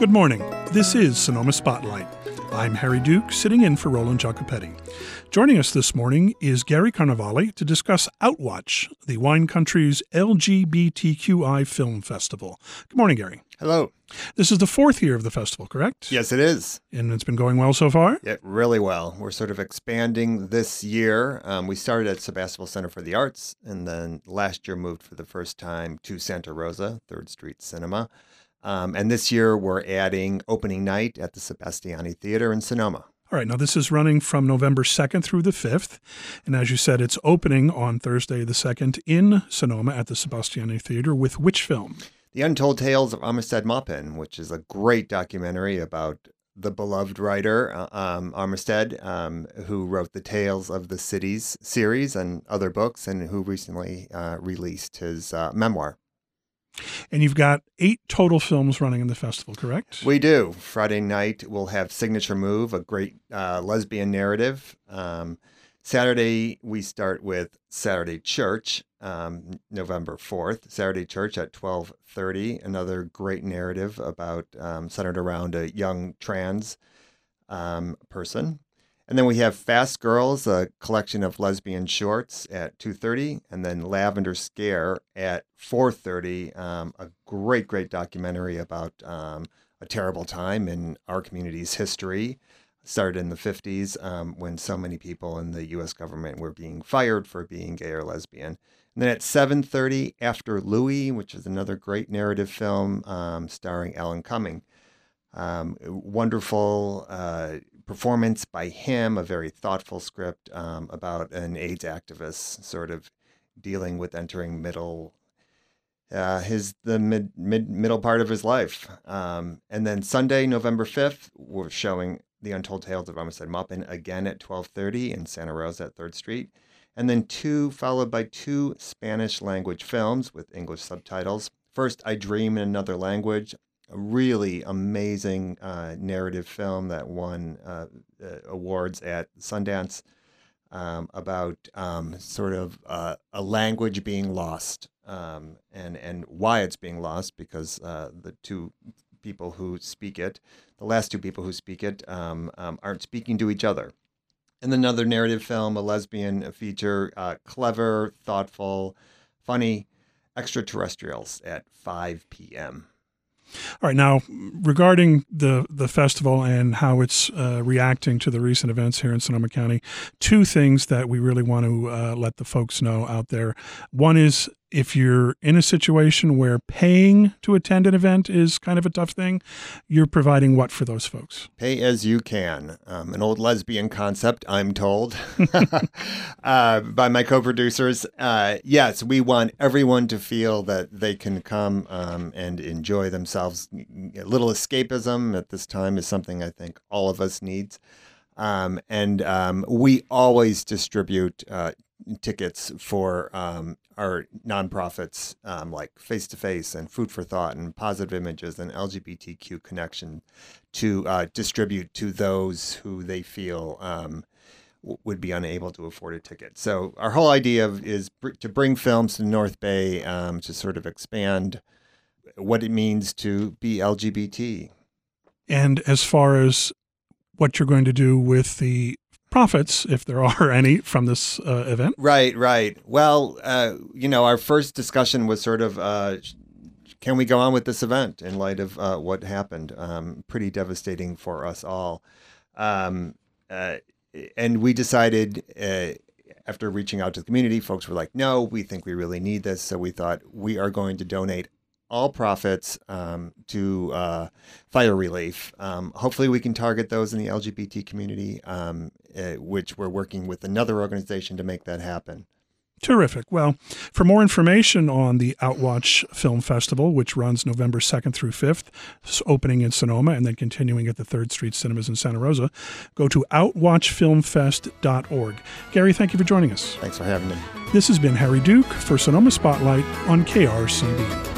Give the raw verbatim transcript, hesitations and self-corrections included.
Good morning. This is Sonoma Spotlight. I'm Harry Duke, sitting in for Roland Giacopetti. Joining us this morning is Gary Carnevale to discuss Outwatch, the wine country's L G B T Q I film festival. Good morning, Gary. Hello. This is the fourth year of the festival, correct? Yes, it is. And it's been going well so far? Yeah, really well. We're sort of expanding this year. Um, we started at Sebastopol Center for the Arts, and then last year moved for the first time to Santa Rosa, Third Street Cinema. Um, and this year we're adding opening night at the Sebastiani Theater in Sonoma. All right, now this is running from November second through the fifth. And as you said, it's opening on Thursday the second in Sonoma at the Sebastiani Theater with which film? The Untold Tales of Armistead Maupin, which is a great documentary about the beloved writer uh, um, Armistead, um, who wrote the Tales of the Cities series and other books, and who recently uh, released his uh, memoir. And you've got eight total films running in the festival, correct? We do. Friday night, we'll have Signature Move, a great uh, lesbian narrative. Um, Saturday, we start with Saturday Church, um, November fourth. Saturday Church at twelve thirty, another great narrative about um, centered around a young trans um, person. And then we have Fast Girls, a collection of lesbian shorts at two thirty, and then Lavender Scare at four thirty, um, a great, great documentary about um, a terrible time in our community's history. Started in the fifties um, when so many people in the U S government were being fired for being gay or lesbian. And then at seven thirty, After Louis, which is another great narrative film um, starring Alan Cumming. Um, wonderful uh, performance by him, a very thoughtful script um, about an AIDS activist sort of dealing with entering middle, uh, his the mid, mid middle part of his life. Um, and then Sunday, November fifth, we're showing The Untold Tales of Armistead Maupin again at twelve thirty in Santa Rosa at Third Street. And then two, followed by two Spanish language films with English subtitles. First, I Dream in Another Language, a really amazing uh, narrative film that won uh, uh, awards at Sundance um, about um, sort of uh, a language being lost um, and, and why it's being lost, because uh, the two people who speak it, the last two people who speak it, um, um, aren't speaking to each other. And another narrative film, a lesbian feature, uh, clever, thoughtful, funny, Extraterrestrials at five p.m. All right. Now, regarding the, the festival and how it's uh, reacting to the recent events here in Sonoma County, two things that we really want to uh, let the folks know out there. One is, if you're in a situation where paying to attend an event is kind of a tough thing, you're providing what for those folks? Pay as you can. Um, an old lesbian concept, I'm told, uh, by my co-producers. Uh, yes, we want everyone to feel that they can come um, and enjoy themselves. A little escapism at this time is something I think all of us needs. Um, and um, we always distribute uh, tickets for um, our nonprofits um, like Face to Face and Food for Thought and Positive Images and L G B T Q Connection to uh, distribute to those who they feel um, w- would be unable to afford a ticket. So our whole idea of, is br- to bring films to North Bay um, to sort of expand what it means to be L G B T. And as far as what you're going to do with the profits, if there are any, from this uh, event? Right, right. Well, uh, you know, our first discussion was sort of, uh, can we go on with this event in light of uh, what happened? Um, pretty devastating for us all. Um, uh, and we decided, uh, after reaching out to the community, folks were like, no, we think we really need this. So we thought we are going to donate all profits um, to uh, fire relief. Um, hopefully we can target those in the L G B T community, um, uh, which we're working with another organization to make that happen. Terrific. Well, for more information on the Outwatch Film Festival, which runs November second through fifth, opening in Sonoma and then continuing at the Third Street Cinemas in Santa Rosa, go to outwatch film fest dot org. Gary, thank you for joining us. Thanks for having me. This has been Harry Duke for Sonoma Spotlight on K R C B.